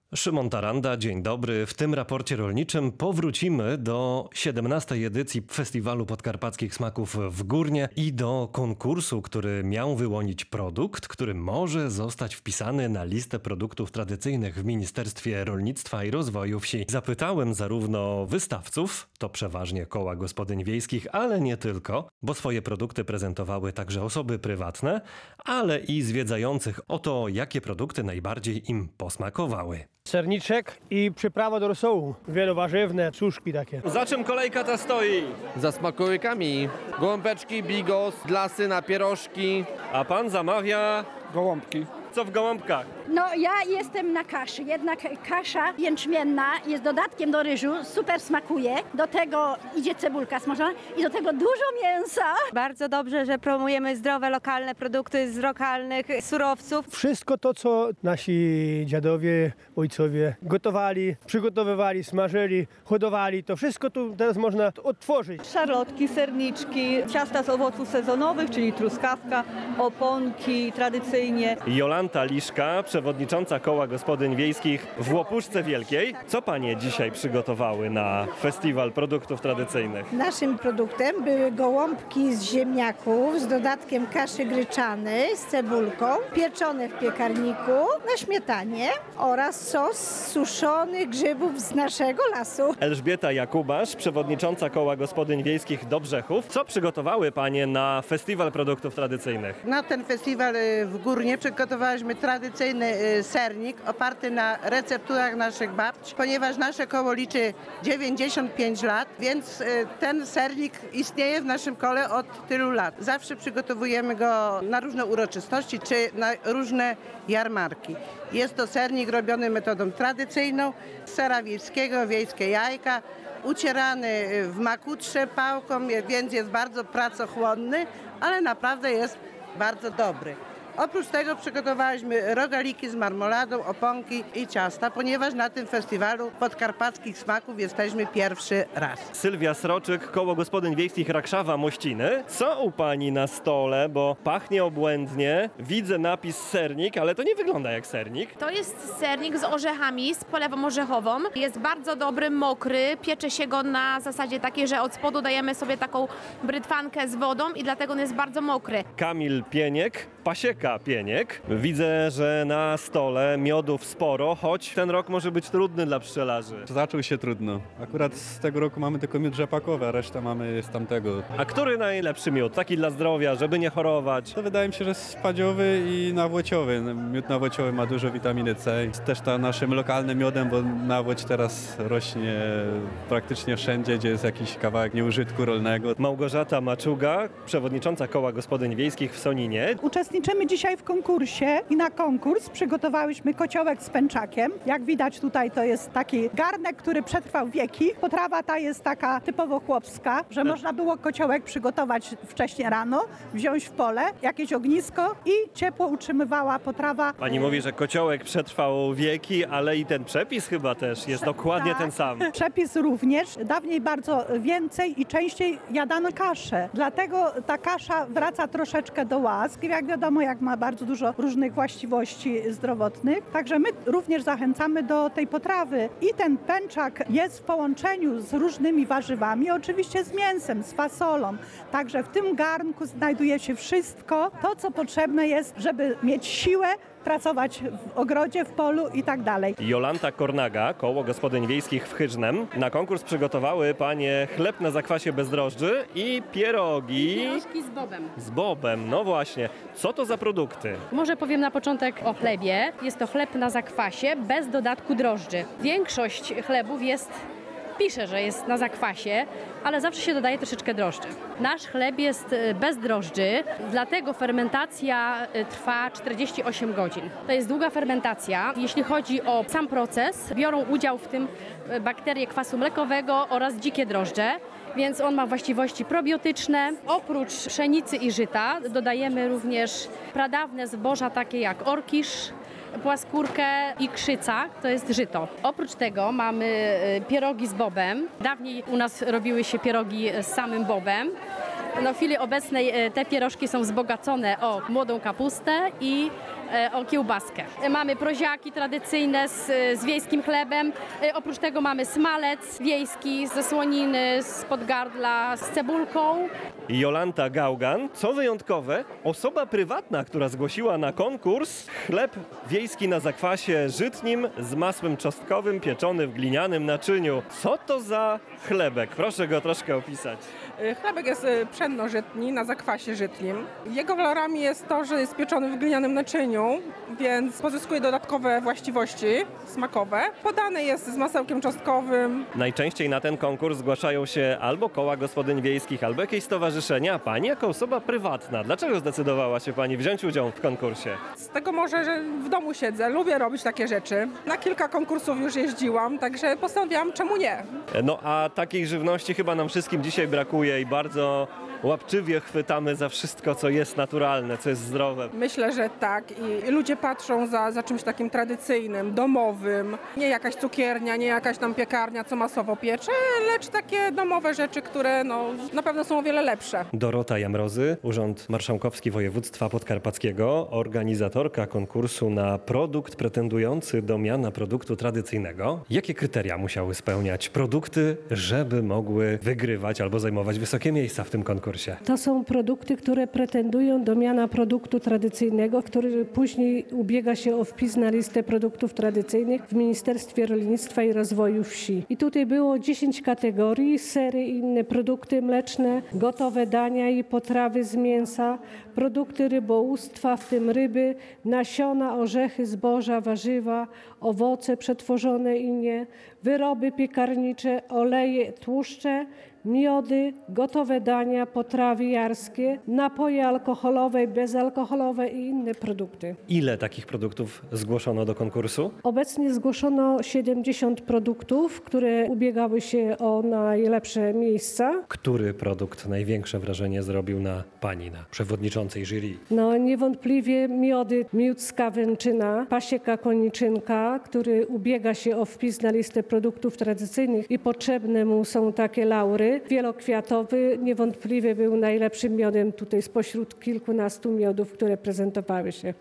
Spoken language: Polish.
Szymon Taranda, dzień dobry. W tym raporcie rolniczym powrócimy do 17. edycji Festiwalu Podkarpackich Smaków w Górnie i do konkursu, który miał wyłonić produkt, który może zostać wpisany na listę produktów tradycyjnych w Ministerstwie Rolnictwa i Rozwoju Wsi. Zapytałem zarówno wystawców, to przeważnie koła gospodyń wiejskich, ale nie tylko, bo swoje produkty prezentowały także osoby prywatne, ale i zwiedzających o to, jakie produkty najbardziej im posmakowały. Serniczek i przyprawa do rosołu. Wielowarzywne, cuszki takie. Za czym kolejka ta stoi? Za smakołykami. Gołąbeczki, bigos, glasy na pierożki. A pan zamawia Gołąbki. co w gołąbkach? No ja jestem na kaszy, jednak kasza jęczmienna jest dodatkiem do ryżu, super smakuje. Do tego idzie cebulka smażona i do tego dużo mięsa. Bardzo dobrze, że promujemy zdrowe, lokalne produkty z lokalnych surowców. Wszystko to, co nasi dziadowie, ojcowie gotowali, przygotowywali, smażyli, hodowali, to wszystko tu teraz można odtworzyć. Szarlotki, serniczki, ciasta z owoców sezonowych, czyli truskawka, oponki tradycyjnie. Jolanta Liszka, przewodnicząca Koła Gospodyń Wiejskich w Łopuszce Wielkiej. Co panie dzisiaj przygotowały na festiwal produktów tradycyjnych? Naszym produktem były gołąbki z ziemniaków z dodatkiem kaszy gryczanej z cebulką, pieczone w piekarniku na śmietanie oraz sos z suszonych grzybów z naszego lasu. Elżbieta Jakubasz, przewodnicząca Koła Gospodyń Wiejskich Dobrzechów. Co przygotowały panie na festiwal produktów tradycyjnych? Na ten festiwal w Górnie przygotowaliśmy tradycyjny sernik oparty na recepturach naszych babci, ponieważ nasze koło liczy 95 lat, więc ten sernik istnieje w naszym kole od tylu lat. Zawsze przygotowujemy go na różne uroczystości czy na różne jarmarki. Jest to sernik robiony metodą tradycyjną, z sera wiejskiego, wiejskie jajka, ucierany w makutrze pałką, więc jest bardzo pracochłonny, ale naprawdę jest bardzo dobry. Oprócz tego przygotowaliśmy rogaliki z marmoladą, oponki i ciasta, ponieważ na tym festiwalu podkarpackich smaków jesteśmy pierwszy raz. Sylwia Sroczyk, Koło Gospodyń Wiejskich Rakszawa Mościny. Co u pani na stole, bo pachnie obłędnie, widzę napis sernik, ale to nie wygląda jak sernik. To jest sernik z orzechami, z polewą orzechową. Jest bardzo dobry, mokry, piecze się go na zasadzie takiej, że od spodu dajemy sobie taką brytwankę z wodą i dlatego on jest bardzo mokry. Kamil Pieniek, Pasieka Pieniek. Widzę, że na stole miodów sporo, choć ten rok może być trudny dla pszczelarzy. Zaczął się trudno. Akurat z tego roku mamy tylko miód rzepakowy, a resztę mamy z tamtego. A który najlepszy miód? Taki dla zdrowia, żeby nie chorować? To wydaje mi się, że spadziowy i nawłociowy. Miód nawłociowy ma dużo witaminy C. Jest też naszym lokalnym miodem, bo nawłoć teraz rośnie praktycznie wszędzie, gdzie jest jakiś kawałek nieużytku rolnego. Małgorzata Maczuga, przewodnicząca Koła Gospodyń Wiejskich w Soninie. Uczestniczymy dzisiaj w konkursie i na konkurs przygotowałyśmy kociołek z pęczakiem. Jak widać tutaj to jest taki garnek, który przetrwał wieki. Potrawa ta jest taka typowo chłopska, że można było kociołek przygotować wcześnie rano, wziąć w pole, jakieś ognisko i ciepło utrzymywała potrawa. Pani mówi, że kociołek przetrwał wieki, ale i ten przepis chyba też jest dokładnie ten sam. Przepis również. Dawniej bardzo więcej i częściej jadano kaszę. Dlatego ta kasza wraca troszeczkę do łask. Jak wiadomo, jak ma bardzo dużo różnych właściwości zdrowotnych. Także my również zachęcamy do tej potrawy. I ten pęczak jest w połączeniu z różnymi warzywami, oczywiście z mięsem, z fasolą. Także w tym garnku znajduje się wszystko to, co potrzebne jest, żeby mieć siłę, pracować w ogrodzie, w polu i tak dalej. Jolanta Kornaga, Koło Gospodyń Wiejskich w Hyżnem. Na konkurs przygotowały panie chleb na zakwasie bez drożdży i pierogi. Pierożki z bobem. Z bobem, no właśnie. Co to za produkty? Może powiem na początek o chlebie. Jest to chleb na zakwasie bez dodatku drożdży. Większość chlebów pisze, że jest na zakwasie, ale zawsze się dodaje troszeczkę drożdży. Nasz chleb jest bez drożdży, dlatego fermentacja trwa 48 godzin. To jest długa fermentacja. Jeśli chodzi o sam proces, biorą udział w tym bakterie kwasu mlekowego oraz dzikie drożdże, więc on ma właściwości probiotyczne. Oprócz pszenicy i żyta dodajemy również pradawne zboża takie jak orkisz, płaskórkę i krzyca, to jest żyto. Oprócz tego mamy pierogi z bobem. Dawniej u nas robiły się pierogi z samym bobem. W chwili obecnej te pierożki są wzbogacone o młodą kapustę i o kiełbaskę. Mamy proziaki tradycyjne z wiejskim chlebem. Oprócz tego mamy smalec wiejski ze słoniny, z podgardla, z cebulką. Jolanta Gaugan, co wyjątkowe, osoba prywatna, która zgłosiła na konkurs chleb wiejski na zakwasie żytnim z masłem czosnkowym pieczony w glinianym naczyniu. Co to za chlebek? Proszę go troszkę opisać. Chlebek jest pszenno-żytni na zakwasie żytnim. Jego walorami jest to, że jest pieczony w glinianym naczyniu, więc pozyskuje dodatkowe właściwości smakowe. Podany jest z masełkiem czosnkowym. Najczęściej na ten konkurs zgłaszają się albo koła gospodyń wiejskich, albo jakieś stowarzyszenia. Pani jako osoba prywatna, dlaczego zdecydowała się Pani wziąć udział w konkursie? Z tego może, że w domu siedzę, lubię robić takie rzeczy. Na kilka konkursów już jeździłam, także postanowiłam, czemu nie. No a takiej żywności chyba nam wszystkim dzisiaj brakuje i bardzo łapczywie chwytamy za wszystko, co jest naturalne, co jest zdrowe. Myślę, że tak i ludzie patrzą za czymś takim tradycyjnym, domowym. Nie jakaś cukiernia, nie jakaś tam piekarnia, co masowo piecze, lecz takie domowe rzeczy, które na pewno są o wiele lepsze. Dorota Jamrozy, Urząd Marszałkowski Województwa Podkarpackiego, organizatorka konkursu na produkt pretendujący do miana produktu tradycyjnego. Jakie kryteria musiały spełniać produkty, żeby mogły wygrywać albo zajmować wysokie miejsca w tym konkursie? To są produkty, które pretendują do miana produktu tradycyjnego, który później ubiega się o wpis na listę produktów tradycyjnych w Ministerstwie Rolnictwa i Rozwoju Wsi. I tutaj było 10 kategorii, sery i inne produkty mleczne, gotowe dania i potrawy z mięsa, produkty rybołówstwa, w tym ryby, nasiona, orzechy, zboża, warzywa, owoce przetworzone i nie, wyroby piekarnicze, oleje, tłuszcze, miody, gotowe dania, potrawy jarskie, napoje alkoholowe, bezalkoholowe i inne produkty. Ile takich produktów zgłoszono do konkursu? Obecnie zgłoszono 70 produktów, które ubiegały się o najlepsze miejsca. Który produkt największe wrażenie zrobił na Pani, na przewodniczącej jury? Niewątpliwie miody, miód z Kawęczyna, pasieka koniczynka, który ubiega się o wpis na listę produktów tradycyjnych i potrzebne mu są takie laury. Wielokwiatowy niewątpliwie był najlepszym miodem tutaj spośród kilkunastu miodów, które prezentowały się.